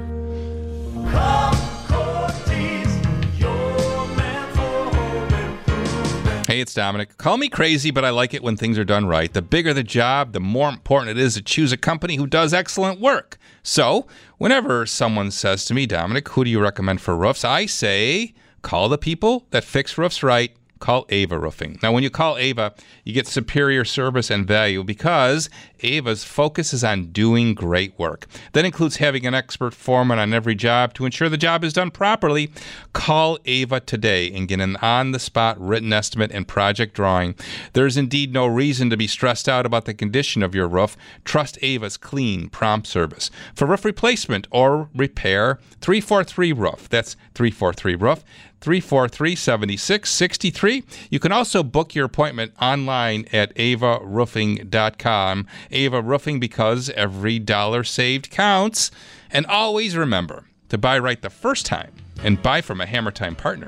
Hey, it's Dominic. Call me crazy, but I like it when things are done right. The bigger the job, the more important it is to choose a company who does excellent work. So, whenever someone says to me, Dominic, who do you recommend for roofs? I say, call the people that fix roofs right. Call Ava Roofing. Now, when you call Ava, you get superior service and value because Ava's focus is on doing great work. That includes having an expert foreman on every job to ensure the job is done properly. Call Ava today and get an on-the-spot written estimate and project drawing. There's indeed no reason to be stressed out about the condition of your roof. Trust Ava's clean, prompt service. For roof replacement or repair, three four three roof. That's three four three roof. three four three, seven six six three. You can also book your appointment online at ava roofing dot com. Ava Roofing, because every dollar saved counts. And always remember to buy right the first time and buy from a Hammer Time partner.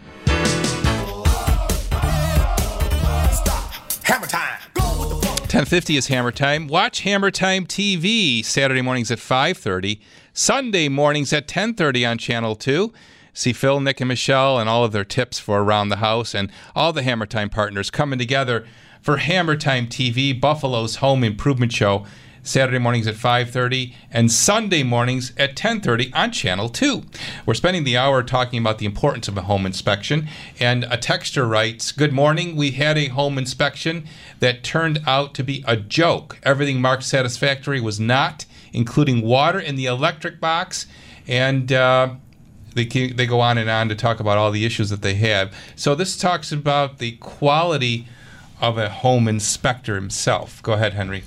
Hammer Time. ten fifty is Hammer Time. Watch Hammer Time T V Saturday mornings at five thirty, Sunday mornings at ten thirty on Channel two. See Phil, Nick, and Michelle and all of their tips for around the house, and all the Hammer Time partners coming together for Hammer Time T V, Buffalo's home improvement show, Saturday mornings at five thirty and Sunday mornings at ten thirty on Channel two. We're spending the hour talking about the importance of a home inspection, and a texter writes, "Good morning. We had a home inspection that turned out to be a joke. Everything marked satisfactory was not, including water in the electric box," and uh, they, they go on and on to talk about all the issues that they have. So this talks about the quality of a home inspector himself. Go ahead, Henry.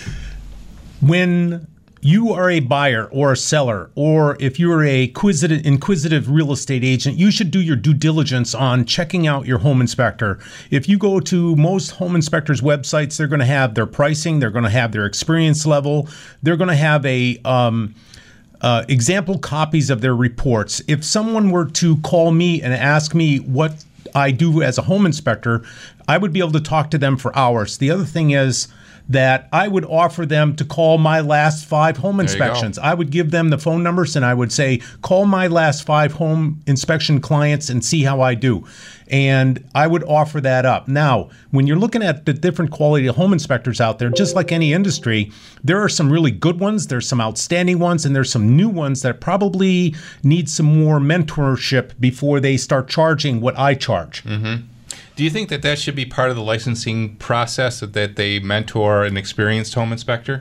When you are a buyer or a seller, or if you're a inquisitive, inquisitive real estate agent, you should do your due diligence on checking out your home inspector. If you go to most home inspectors' websites, they're going to have their pricing, they're going to have their experience level, they're going to have a um, uh, example copies of their reports. If someone were to call me and ask me what I do as a home inspector, I would be able to talk to them for hours. The other thing is that I would offer them to call my last five home inspections. I would give them the phone numbers and I would say, call my last five home inspection clients and see how I do. And I would offer that up. Now, when you're looking at the different quality of home inspectors out there, just like any industry, there are some really good ones, there's some outstanding ones, and there's some new ones that probably need some more mentorship before they start charging what I charge. Mm-hmm. Do you think that that should be part of the licensing process, that, that they mentor an experienced home inspector?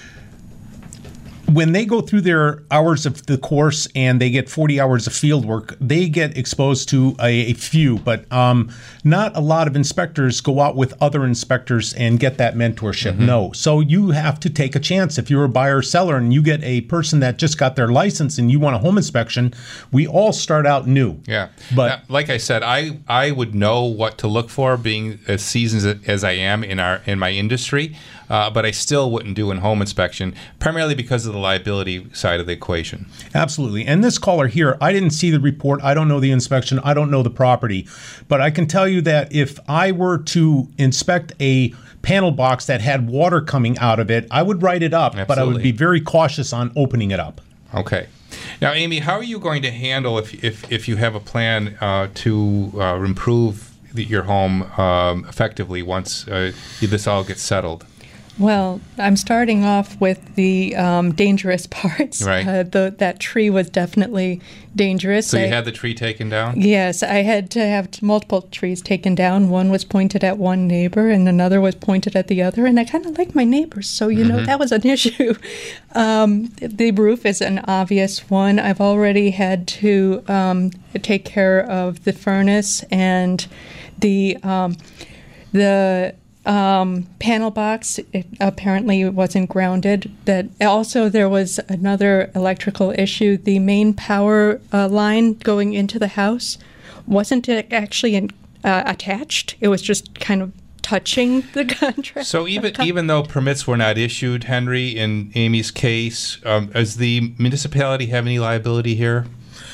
When they go through their hours of the course and they get forty hours of field work, they get exposed to a, a few, but um, not a lot of inspectors go out with other inspectors and get that mentorship. Mm-hmm. No. So you have to take a chance. If you're a buyer or seller and you get a person that just got their license and you want a home inspection, we all start out new. Yeah. But now, like I said, I, I would know what to look for, being as seasoned as I am in our in my industry. Uh, but I still wouldn't do a home inspection, primarily because of the liability side of the equation. Absolutely. And this caller here, I didn't see the report. I don't know the inspection. I don't know the property. But I can tell you that if I were to inspect a panel box that had water coming out of it, I would write it up, Absolutely. But I would be very cautious on opening it up. Okay. Now, Amy, how are you going to handle if if, if you have a plan uh, to uh, improve the, your home um, effectively once uh, this all gets settled? Well, I'm starting off with the um, dangerous parts. Right. Uh, the, that tree was definitely dangerous. So you I, had the tree taken down? Yes, I had to have multiple trees taken down. One was pointed at one neighbor and another was pointed at the other. And I kind of like my neighbors, so, you mm-hmm. know, that was an issue. Um, the roof is an obvious one. I've already had to um, take care of the furnace and the um, the... Um, panel box, it apparently wasn't grounded. That also there was another electrical issue. The main power uh, line going into the house wasn't actually in, uh, attached. It was just kind of touching the contract. So even even though permits were not issued, Henry, in Amy's case, um, does the municipality have any liability here?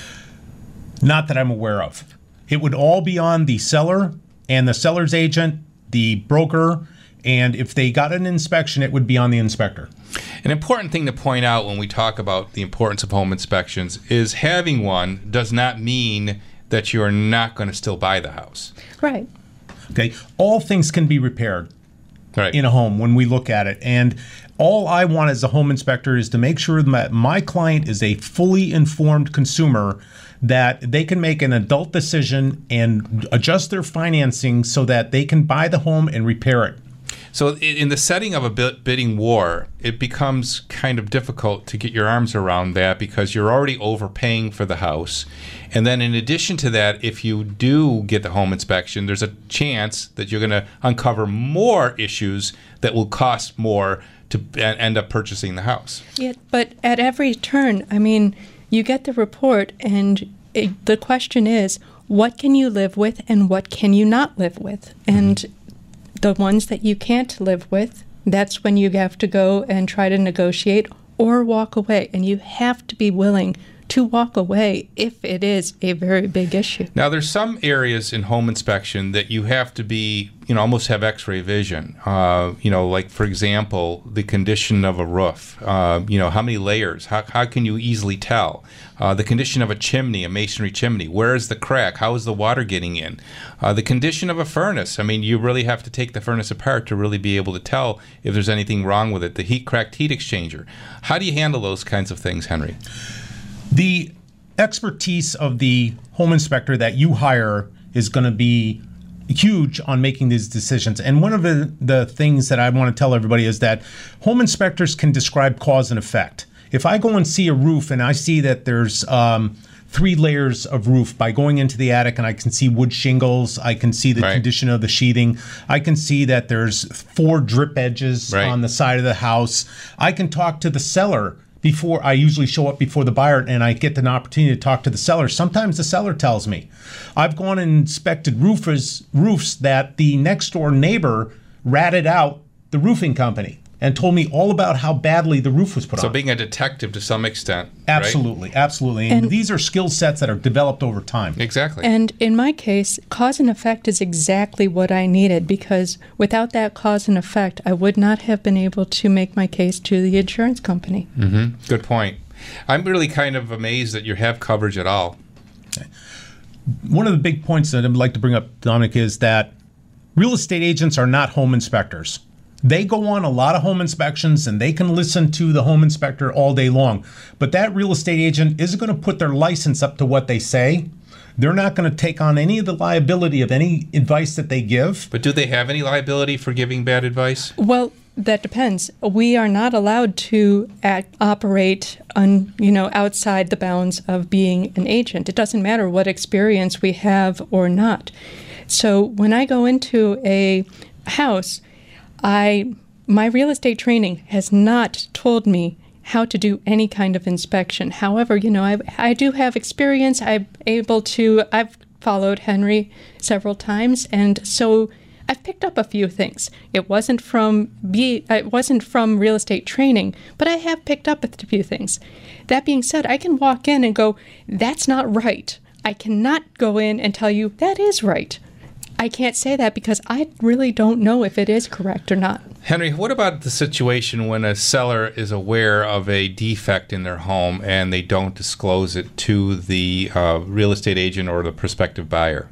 Not that I'm aware of. It would all be on the seller and the seller's agent, the broker, and if they got an inspection, it would be on the inspector. An important thing to point out when we talk about the importance of home inspections is having one does not mean that you are not going to still buy the house. Right. Okay. All things can be repaired right. in a home when we look at it. And all I want as a home inspector is to make sure that my client is a fully informed consumer, that they can make an adult decision and adjust their financing so that they can buy the home and repair it. So in the setting of a bidding war, it becomes kind of difficult to get your arms around that because you're already overpaying for the house. And then in addition to that, if you do get the home inspection, there's a chance that you're going to uncover more issues that will cost more to end up purchasing the house. Yeah, but at every turn, I mean, you get the report, and it, the question is, what can you live with and what can you not live with. And the ones that you can't live with, that's when you have to go and try to negotiate or walk away. And you have to be willing to walk away if it is a very big issue. Now, there's some areas in home inspection that you have to be, you know, almost have x-ray vision. Uh, you know, like, for example, the condition of a roof. Uh, you know, how many layers? How, how can you easily tell? Uh, the condition of a chimney, a masonry chimney. Where is the crack? How is the water getting in? Uh, the condition of a furnace. I mean, you really have to take the furnace apart to really be able to tell if there's anything wrong with it. The heat cracked heat exchanger. How do you handle those kinds of things, Henry? The expertise of the home inspector that you hire is going to be huge on making these decisions. And one of the, the things that I want to tell everybody is that home inspectors can describe cause and effect. If I go and see a roof and I see that there's um, three layers of roof, by going into the attic and I can see wood shingles, I can see the right. condition of the sheathing, I can see that there's four drip edges right. on the side of the house, I can talk to the seller. Before I usually show up before the buyer and I get an opportunity to talk to the seller. Sometimes the seller tells me. I've gone and inspected roofers, roofs that the next door neighbor ratted out the roofing company and told me all about how badly the roof was put so on. So being a detective to some extent. Absolutely, right? absolutely. And, and these are skill sets that are developed over time. Exactly. And in my case, cause and effect is exactly what I needed, because without that cause and effect, I would not have been able to make my case to the insurance company. Mm-hmm. Good point. I'm really kind of amazed that you have coverage at all. Okay. One of the big points that I'd like to bring up, Dominic, is that real estate agents are not home inspectors. They go on a lot of home inspections and they can listen to the home inspector all day long. But that real estate agent isn't going to put their license up to what they say. They're not going to take on any of the liability of any advice that they give. But do they have any liability for giving bad advice? Well, that depends. We are not allowed to act, operate on, you know, outside the bounds of being an agent. It doesn't matter what experience we have or not. So when I go into a house, I my real estate training has not told me how to do any kind of inspection. However, you know, I I do have experience. I'm able to. I've followed Henry several times, and so I've picked up a few things. It wasn't from be it wasn't from real estate training, but I have picked up a few things. That being said, I can walk in and go, "That's not right." I cannot go in and tell you that is right. I can't say that because I really don't know if it is correct or not. Henry, what about the situation when a seller is aware of a defect in their home and they don't disclose it to the uh, real estate agent or the prospective buyer?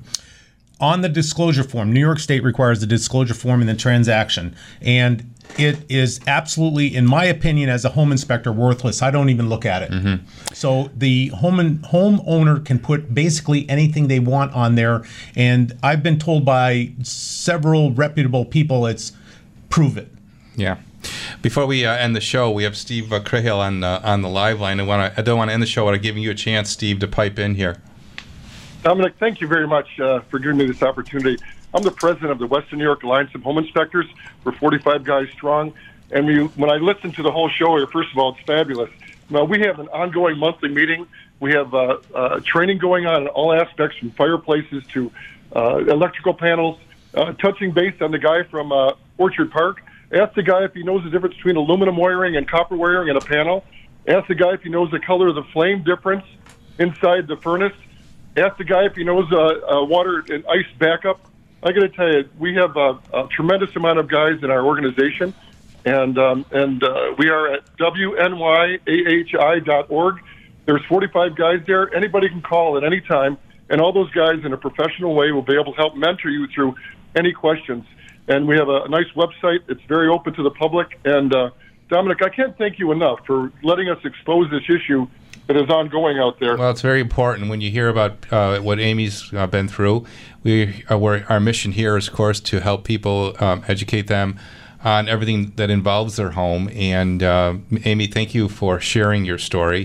On the disclosure form, New York State requires the disclosure form in the transaction, and it is absolutely, in my opinion, as a home inspector, worthless. I don't even look at it. Mm-hmm. So the home and homeowner can put basically anything they want on there, and I've been told by several reputable people, it's prove it. Yeah. Before we uh, end the show, we have Steve uh, Cahill on uh, on the live line. I want I don't want to end the show without giving you a chance, Steve, to pipe in here. Dominic, thank you very much uh, for giving me this opportunity. I'm the president of the Western New York Alliance of Home Inspectors. We're forty-five guys strong. And we, when I listen to the whole show here, first of all, it's fabulous. Now, we have an ongoing monthly meeting. We have uh, uh, training going on in all aspects, from fireplaces to uh, electrical panels, uh, touching base on the guy from uh, Orchard Park. Ask the guy if he knows the difference between aluminum wiring and copper wiring in a panel. Ask the guy if he knows the color of the flame difference inside the furnace. Ask the guy if he knows uh, uh, water and ice backup. I got to tell you, we have a, a tremendous amount of guys in our organization, and um, and uh, we are at W N Y A H I dot org. There's forty-five guys there. Anybody can call at any time, and all those guys in a professional way will be able to help mentor you through any questions. And we have a, a nice website. It's very open to the public. And uh, Dominic, I can't thank you enough for letting us expose this issue that is ongoing out there. Well, it's very important when you hear about uh, what Amy's uh, been through. We are, we're, our mission here is, of course, to help people, um, educate them on everything that involves their home. And uh, Amy, thank you for sharing your story.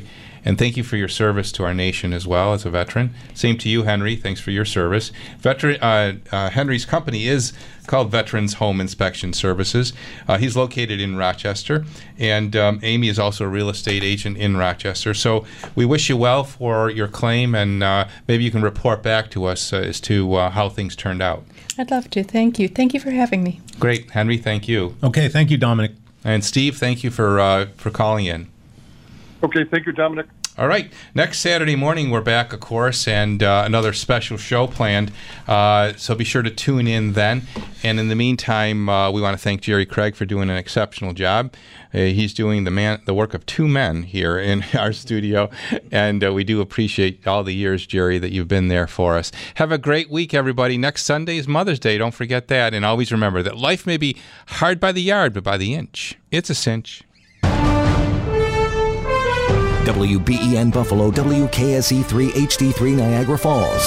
And thank you for your service to our nation as well as a veteran. Same to you, Henry. Thanks for your service. Veteran uh, uh, Henry's company is called Veterans Home Inspection Services. Uh, he's located in Rochester, and um, Amy is also a real estate agent in Rochester. So we wish you well for your claim, and uh, maybe you can report back to us uh, as to uh, how things turned out. I'd love to. Thank you. Thank you for having me. Great. Henry, thank you. Okay, thank you, Dominic. And Steve, thank you for uh, for calling in. Okay, thank you, Dominic. All right. Next Saturday morning, we're back, of course, and uh, another special show planned. Uh, so be sure to tune in then. And in the meantime, uh, we want to thank Jerry Craig for doing an exceptional job. Uh, he's doing the man, the work of two men here in our studio, and uh, we do appreciate all the years, Jerry, that you've been there for us. Have a great week, everybody. Next Sunday is Mother's Day. Don't forget that. And always remember that life may be hard by the yard, but by the inch, it's a cinch. W B E N Buffalo, W K S E three H D three Niagara Falls.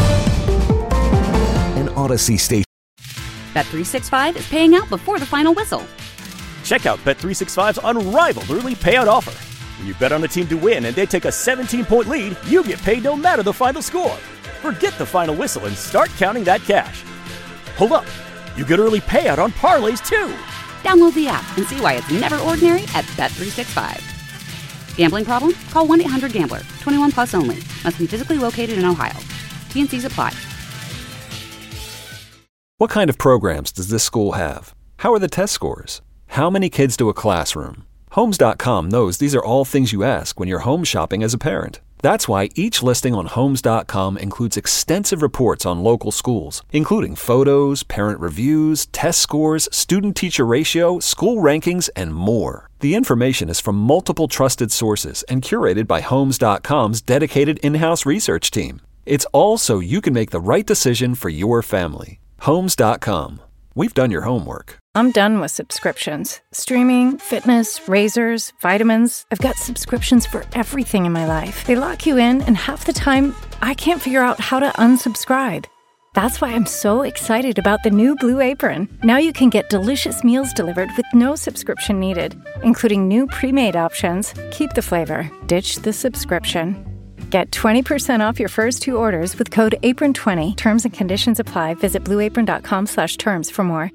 An Odyssey station. Bet three sixty-five is paying out before the final whistle. Check out Bet three sixty-five's unrivaled early payout offer. When you bet on a team to win and they take a seventeen-point lead, you get paid no matter the final score. Forget the final whistle and start counting that cash. Hold up. You get early payout on parlays, too. Download the app and see why it's never ordinary at Bet three sixty-five. Gambling problem? Call one eight hundred gambler. twenty-one plus only. Must be physically located in Ohio. T and Cs apply. What kind of programs does this school have? How are the test scores? How many kids to a classroom? Homes dot com knows these are all things you ask when you're home shopping as a parent. That's why each listing on Homes dot com includes extensive reports on local schools, including photos, parent reviews, test scores, student-teacher ratio, school rankings, and more. The information is from multiple trusted sources and curated by Homes dot com's dedicated in-house research team. It's all so you can make the right decision for your family. Homes dot com. We've done your homework. I'm done with subscriptions. Streaming, fitness, razors, vitamins. I've got subscriptions for everything in my life. They lock you in, and half the time, I can't figure out how to unsubscribe. That's why I'm so excited about the new Blue Apron. Now you can get delicious meals delivered with no subscription needed, including new pre-made options. Keep the flavor, ditch the subscription. Get twenty percent off your first two orders with code apron twenty. Terms and conditions apply. Visit blue apron dot com slash terms for more.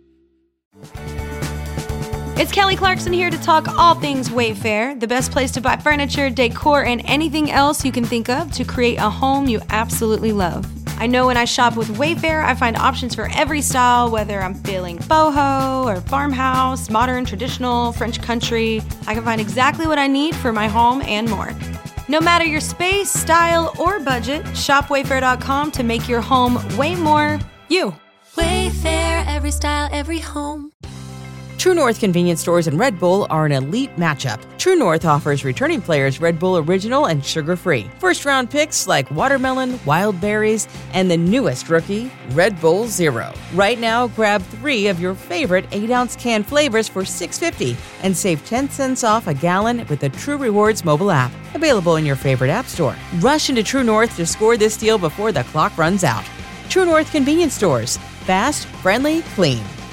It's Kelly Clarkson here to talk all things Wayfair, the best place to buy furniture, decor, and anything else you can think of to create a home you absolutely love. I know when I shop with Wayfair, I find options for every style, whether I'm feeling boho or farmhouse, modern, traditional, French country. I can find exactly what I need for my home and more. No matter your space, style, or budget, shop wayfair dot com to make your home way more you. Wayfair, every style, every home. True North convenience stores and Red Bull are an elite matchup. True North offers returning players Red Bull Original and sugar-free. First-round picks like watermelon, wild berries, and the newest rookie, Red Bull Zero. Right now, grab three of your favorite eight-ounce can flavors for six dollars and fifty cents and save ten cents off a gallon with the True Rewards mobile app. Available in your favorite app store. Rush into True North to score this deal before the clock runs out. True North convenience stores. Fast, friendly, clean.